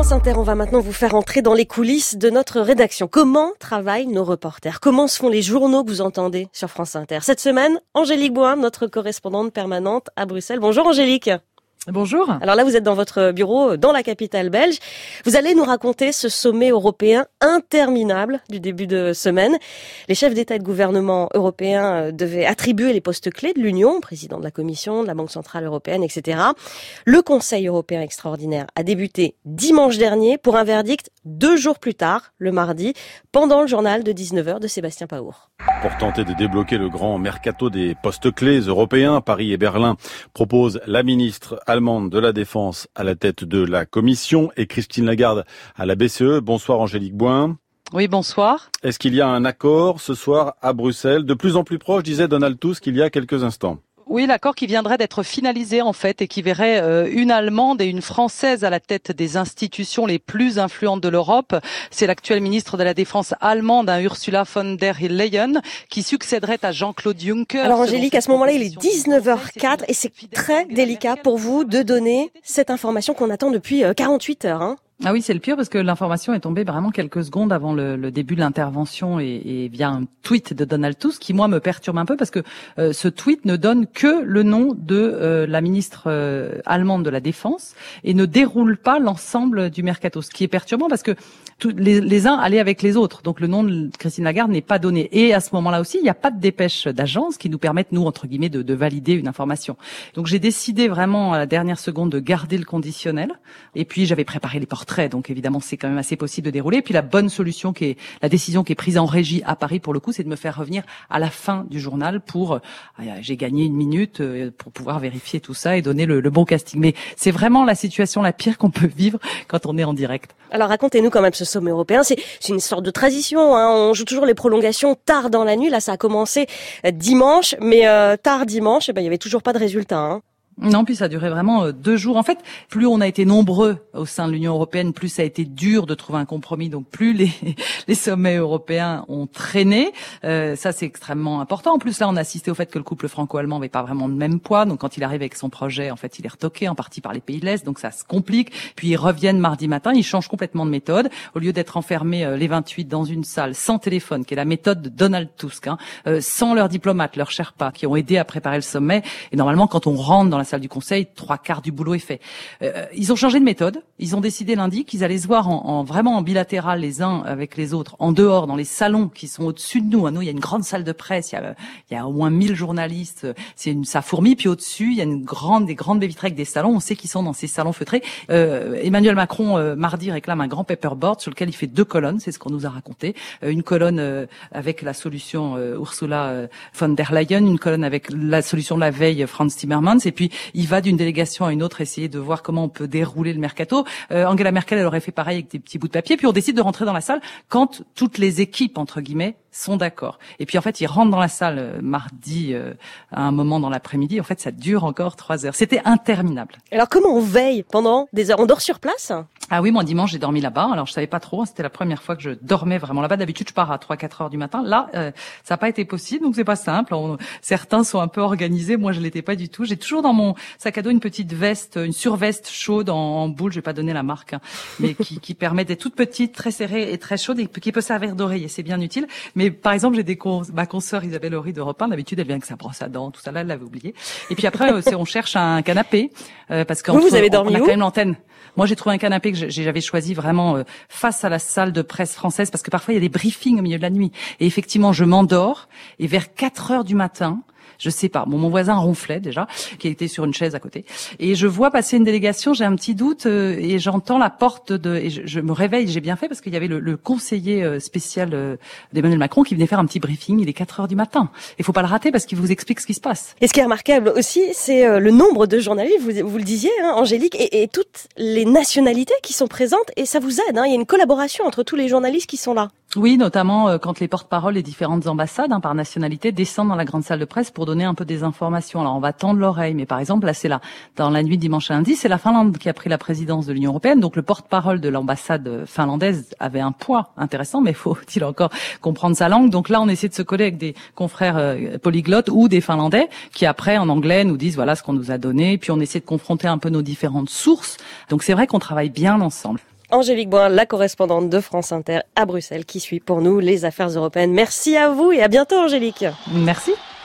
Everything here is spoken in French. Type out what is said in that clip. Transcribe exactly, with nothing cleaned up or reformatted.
France Inter, on va maintenant vous faire entrer dans les coulisses de notre rédaction. Comment travaillent nos reporters? Comment se font les journaux que vous entendez sur France Inter? Cette semaine, Angélique Boin, notre correspondante permanente à Bruxelles. Bonjour Angélique. Bonjour. Alors là, vous êtes dans votre bureau dans la capitale belge. Vous allez nous raconter ce sommet européen interminable du début de semaine. Les chefs d'État et de gouvernement européens devaient attribuer les postes clés de l'Union, président de la Commission, de la Banque centrale européenne, et cetera. Le Conseil européen extraordinaire a débuté dimanche dernier pour un verdict deux jours plus tard, le mardi, pendant le journal de dix-neuf heures de Sébastien Paour. Pour tenter de débloquer le grand mercato des postes clés européens, Paris et Berlin proposent la ministre allemande de la Défense à la tête de la Commission et Christine Lagarde à la B C E. Bonsoir Angélique Boin. Oui, bonsoir. Est-ce qu'il y a un accord ce soir à Bruxelles, de plus en plus proche, disait Donald Tusk il y a quelques instants? Oui, l'accord qui viendrait d'être finalisé en fait et qui verrait euh, une Allemande et une Française à la tête des institutions les plus influentes de l'Europe. C'est l'actuelle ministre de la Défense allemande, hein, Ursula von der Leyen, qui succéderait à Jean-Claude Juncker. Alors Angélique, à ce moment-là, il est dix-neuf heures quatre et c'est très délicat pour vous de donner cette information qu'on attend depuis quarante-huit heures. Hein. Ah oui, c'est le pire parce que l'information est tombée vraiment quelques secondes avant le, le début de l'intervention et, et via un tweet de Donald Tusk qui, moi, me perturbe un peu parce que euh, ce tweet ne donne que le nom de euh, la ministre euh, allemande de la Défense et ne déroule pas l'ensemble du mercato, ce qui est perturbant parce que tout, les, les uns allaient avec les autres. Donc le nom de Christine Lagarde n'est pas donné. Et à ce moment-là aussi, il n'y a pas de dépêche d'agence qui nous permettent, nous, entre guillemets, de, de valider une information. Donc j'ai décidé vraiment à la dernière seconde de garder le conditionnel et puis j'avais préparé les portraits. Donc évidemment, c'est quand même assez possible de dérouler. Et puis la bonne solution, qui est la décision qui est prise en régie à Paris pour le coup, c'est de me faire revenir à la fin du journal pour. Euh, j'ai gagné une minute euh, pour pouvoir vérifier tout ça et donner le, le bon casting. Mais c'est vraiment la situation la pire qu'on peut vivre quand on est en direct. Alors racontez-nous quand même ce sommet européen. C'est, c'est une sorte de tradition. Hein. On joue toujours les prolongations tard dans la nuit. Là, ça a commencé dimanche, mais euh, tard dimanche, eh ben il y avait toujours pas de résultat. Hein. Non, puis ça a duré vraiment euh, deux jours. En fait, plus on a été nombreux au sein de l'Union européenne, plus ça a été dur de trouver un compromis. Donc, plus les, les sommets européens ont traîné. Euh, ça, c'est extrêmement important. En plus, là, on a assisté au fait que le couple franco-allemand n'avait pas vraiment le même poids. Donc, quand il arrive avec son projet, en fait, il est retoqué en partie par les pays de l'Est. Donc, ça se complique. Puis, ils reviennent mardi matin. Ils changent complètement de méthode. Au lieu d'être enfermés, euh, les vingt-huit, dans une salle sans téléphone, qui est la méthode de Donald Tusk, hein, euh, sans leurs diplomates, leurs Sherpas, qui ont aidé à préparer le sommet. Et normalement, quand on rentre dans la salle du Conseil, trois quarts du boulot est fait. Euh, ils ont changé de méthode. Ils ont décidé lundi qu'ils allaient se voir en, en vraiment en bilatéral les uns avec les autres, en dehors, dans les salons qui sont au-dessus de nous. À nous, il y a une grande salle de presse. Il y a, il y a au moins mille journalistes. C'est une, ça fourmille. Puis au-dessus, il y a une grande, des grandes baies vitrées avec des salons. On sait qu'ils sont dans ces salons feutrés. Euh, Emmanuel Macron, euh, mardi, réclame un grand paperboard sur lequel il fait deux colonnes. C'est ce qu'on nous a raconté. Euh, une colonne euh, avec la solution euh, Ursula euh, von der Leyen, une colonne avec la solution de la veille Franz Timmermans. Et puis il va d'une délégation à une autre essayer de voir comment on peut dérouler le mercato. Euh, Angela Merkel, elle aurait fait pareil avec des petits bouts de papier. Puis on décide de rentrer dans la salle quand toutes les équipes, entre guillemets, sont d'accord. Et puis en fait, ils rentrent dans la salle euh, mardi euh, à un moment dans l'après-midi. En fait, ça dure encore trois heures. C'était interminable. Alors comment on veille pendant des heures? On dort sur place? Ah oui, moi dimanche j'ai dormi là-bas. Alors je savais pas trop. Hein, c'était la première fois que je dormais vraiment là-bas. D'habitude, je pars à trois quatre heures du matin. Là, euh, ça n'a pas été possible. Donc c'est pas simple. On, certains sont un peu organisés. Moi, je l'étais pas du tout. J'ai toujours dans mon sac à dos une petite veste, une surveste chaude en, en boule. Je vais pas donner la marque, hein, mais qui, qui permet d'être toute petite, très serrée et très chaude et qui peut servir d'oreiller. C'est bien utile. Mais par exemple, j'ai des cons, ma consoeur Isabelle Horry d'Europe un, d'habitude elle vient avec sa brosse à dents, tout ça là, elle l'avait oublié. Et puis après, euh, c'est, on cherche un canapé euh, parce qu'entre, vous, vous avez dormi on a où? quand même l'antenne. Moi, j'ai trouvé un canapé que j'avais choisi vraiment euh, face à la salle de presse française parce que parfois il y a des briefings au milieu de la nuit. Et effectivement, je m'endors et vers quatre heures du matin. Je sais pas. Bon, mon voisin ronflait déjà, qui était sur une chaise à côté. Et je vois passer une délégation, j'ai un petit doute, euh, et j'entends la porte de... Et je, je me réveille, j'ai bien fait, parce qu'il y avait le, le conseiller euh, spécial euh, d'Emmanuel Macron qui venait faire un petit briefing. Il est quatre heures du matin. Il faut pas le rater, parce qu'il vous explique ce qui se passe. Et ce qui est remarquable aussi, c'est euh, le nombre de journalistes, vous, vous le disiez, hein, Angélique, et, et toutes les nationalités qui sont présentes, et ça vous aide. Hein, il y a une collaboration entre tous les journalistes qui sont là. Oui, notamment euh, quand les porte-paroles des différentes ambassades, hein, par nationalité, descendent dans la grande salle de presse pour donner un peu des informations. Alors on va tendre l'oreille, mais par exemple là c'est là dans la nuit de dimanche à lundi, c'est la Finlande qui a pris la présidence de l'Union européenne, donc le porte-parole de l'ambassade finlandaise avait un poids intéressant, mais faut-il encore comprendre sa langue. Donc là on essaie de se coller avec des confrères euh, polyglottes ou des Finlandais qui après en anglais nous disent voilà ce qu'on nous a donné, puis on essaie de confronter un peu nos différentes sources. Donc c'est vrai qu'on travaille bien ensemble. Angélique Boin, la correspondante de France Inter à Bruxelles, qui suit pour nous les affaires européennes. Merci à vous et à bientôt Angélique. Merci.